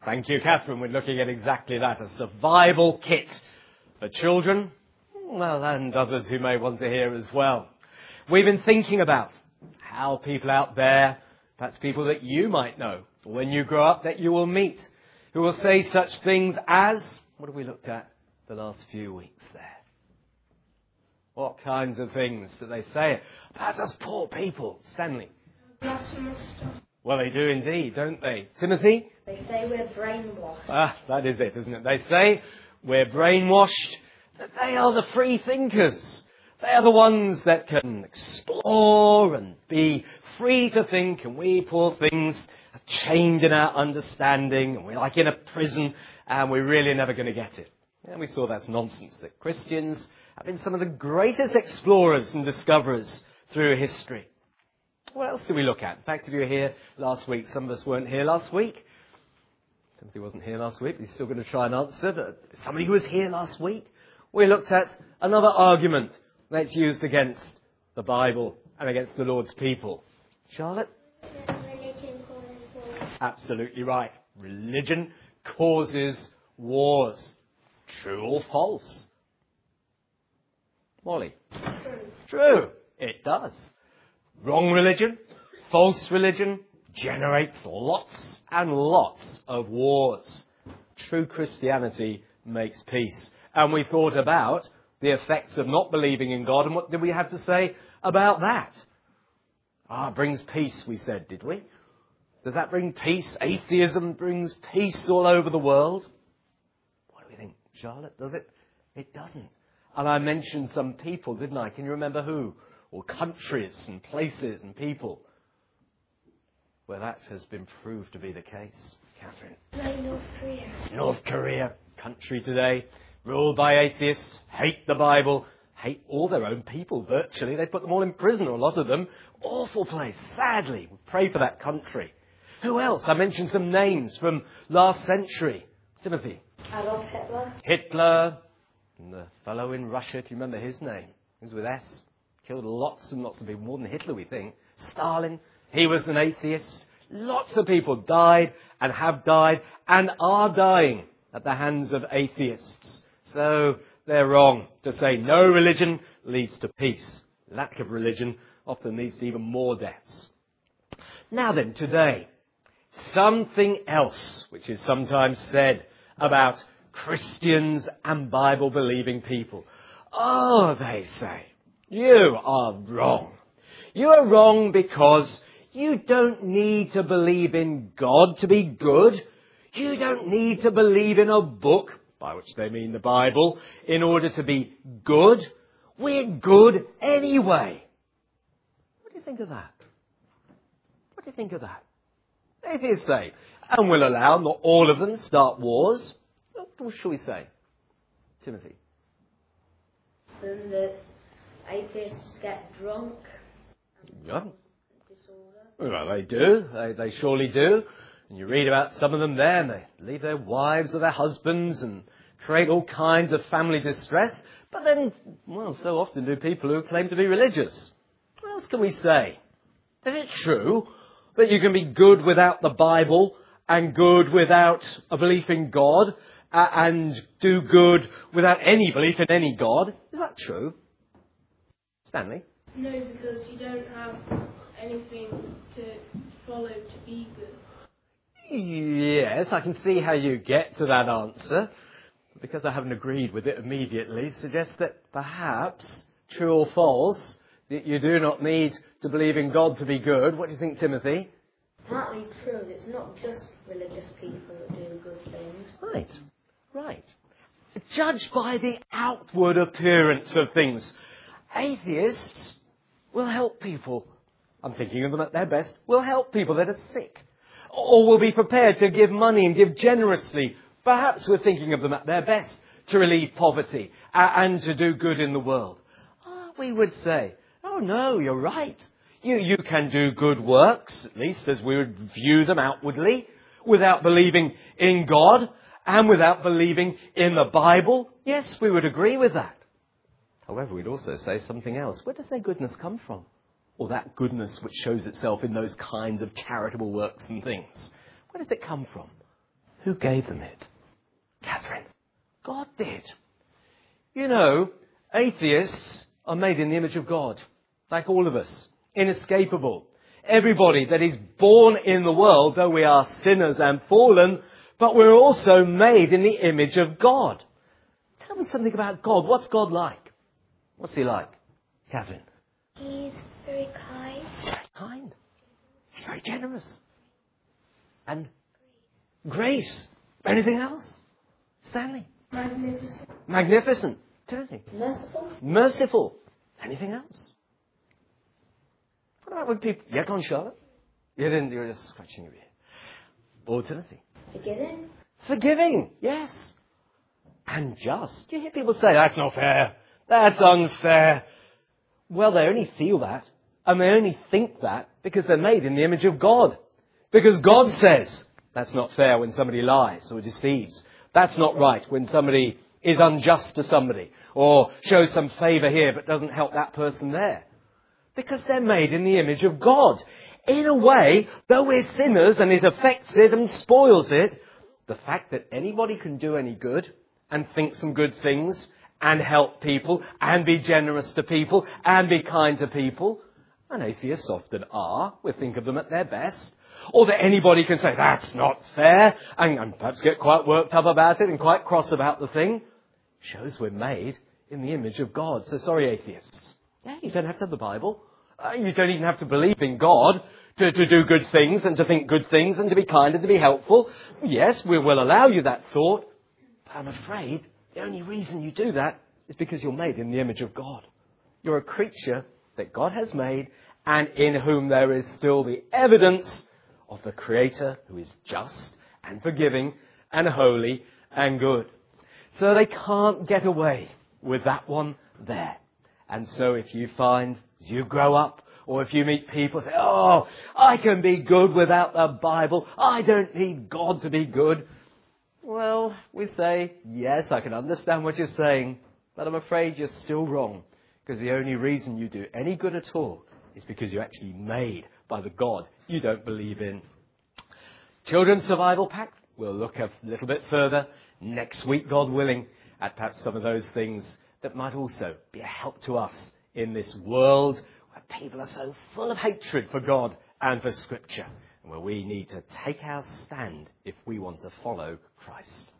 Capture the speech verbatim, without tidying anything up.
Thank you, Catherine. We're looking at exactly that, a survival kit for children, well, and others who may want to hear as well. We've been thinking about how people out there, perhaps people that you might know, or when you grow up that you will meet, who will say such things as, what have we looked at the last few weeks there? What kinds of things do they say about us poor people? Stanley? Blasphemous stuff. Well, they do indeed, don't they? Timothy? They say we're brainwashed. Ah, that is it, isn't it? They say we're brainwashed, that they are the free thinkers. They are the ones that can explore and be free to think, and we poor things are chained in our understanding, and we're like in a prison, and we're really never going to get it. And we saw that's nonsense, that Christians have been some of the greatest explorers and discoverers through history. What else did we look at? In fact, if you were here last week, some of us weren't here last week. Timothy wasn't here last week, but he's still going to try and answer. But somebody who was here last week, we looked at another argument that's used against the Bible and against the Lord's people. Charlotte? Religion causes wars. Absolutely right. Religion causes wars. True or false? Molly? True. True. It does. Wrong religion, false religion, generates lots and lots of wars. True Christianity makes peace. And we thought about the effects of not believing in God, and what did we have to say about that? Ah, it brings peace, we said, did we? Does that bring peace? Atheism brings peace all over the world. What do we think, Charlotte? Does it? It doesn't. And I mentioned some people, didn't I? Can you remember who? Or countries and places and people where that has been proved to be the case. Catherine? Like North Korea. North Korea, country today, ruled by atheists, hate the Bible, hate all their own people virtually. They put them all in prison, or a lot of them. Awful place, sadly. We pray for that country. Who else? I mentioned some names from last century. Timothy? Adolf Hitler. Hitler, and the fellow in Russia, do you remember his name? He was with S. Killed lots and lots of people, more than Hitler, we think. Stalin, he was an atheist. Lots of people died and have died and are dying at the hands of atheists. So they're wrong to say no religion leads to peace. Lack of religion often leads to even more deaths. Now then, today, something else which is sometimes said about Christians and Bible-believing people. Oh, they say, you are wrong. You are wrong because you don't need to believe in God to be good. You don't need to believe in a book, by which they mean the Bible, in order to be good. We're good anyway. What do you think of that? What do you think of that? Atheists say, and we'll allow not all of them to start wars. What shall we say? Timothy? Then the atheists get drunk. Yeah. Disorder. Well, they do. They, they surely do. And you read about some of them there, and they leave their wives or their husbands and create all kinds of family distress. But then, well, so often do people who claim to be religious. What else can we say? Is it true that you can be good without the Bible and good without a belief in God uh, and do good without any belief in any God? Is that true? Stanley? No, because you don't have anything to follow to be good. Yes, I can see how you get to that answer. But because I haven't agreed with it immediately, suggests that perhaps, true or false, that you do not need to believe in God to be good. What do you think, Timothy? Partly true. It's not just religious people that do good things. Right, right. Judged by the outward appearance of things, atheists will help people. I'm thinking of them at their best. Will help people that are sick. Or will be prepared to give money and give generously. Perhaps we're thinking of them at their best to relieve poverty and to do good in the world. Oh, we would say, oh no, you're right. You, you can do good works, at least as we would view them outwardly, without believing in God and without believing in the Bible. Yes, we would agree with that. However, we'd also say something else. Where does their goodness come from? Or that goodness which shows itself in those kinds of charitable works and things. Where does it come from? Who gave them it? Catherine. God did. You know, atheists are made in the image of God, like all of us, inescapable. Everybody that is born in the world, though we are sinners and fallen, but we're also made in the image of God. Tell me something about God. What's God like? What's he like? Catherine. He's very kind. He's very kind. He's very generous. And grace. Anything else? Stanley. Magnificent. Magnificent. Timothy. Merciful. Merciful. Anything else? What about when people... Yeah, go on, Charlotte. You didn't, you were just scratching your ear. Or Timothy. Forgiving. Forgiving, yes. And just. You hear people say, that's not fair. That's unfair. Well, they only feel that. And they only think that because they're made in the image of God. Because God says that's not fair when somebody lies or deceives. That's not right when somebody is unjust to somebody or shows some favour here but doesn't help that person there. Because they're made in the image of God. In a way, though we're sinners and it affects it and spoils it, the fact that anybody can do any good and think some good things and help people and be generous to people and be kind to people, and atheists often are, we think of them at their best, or that anybody can say, that's not fair, and, and perhaps get quite worked up about it and quite cross about the thing, shows we're made in the image of God. So sorry, atheists. Yeah, you don't have to have the Bible. Uh, you don't even have to believe in God to, to do good things and to think good things and to be kind and to be helpful. Yes, we will allow you that thought, but I'm afraid the only reason you do that is because you're made in the image of God. You're a creature that God has made and in whom there is still the evidence of the Creator who is just and forgiving and holy and good. So they can't get away with that one there. And so if you find, as you grow up, or if you meet people say, oh, I can be good without the Bible, I don't need God to be good. Well, we say, yes, I can understand what you're saying, but I'm afraid you're still wrong. Because the only reason you do any good at all is because you're actually made by the God you don't believe in. Children's Survival Pack, we'll look a little bit further next week, God willing, at perhaps some of those things that might also be a help to us in this world where people are so full of hatred for God and for Scripture, and where we need to take our stand if we want to follow Christ.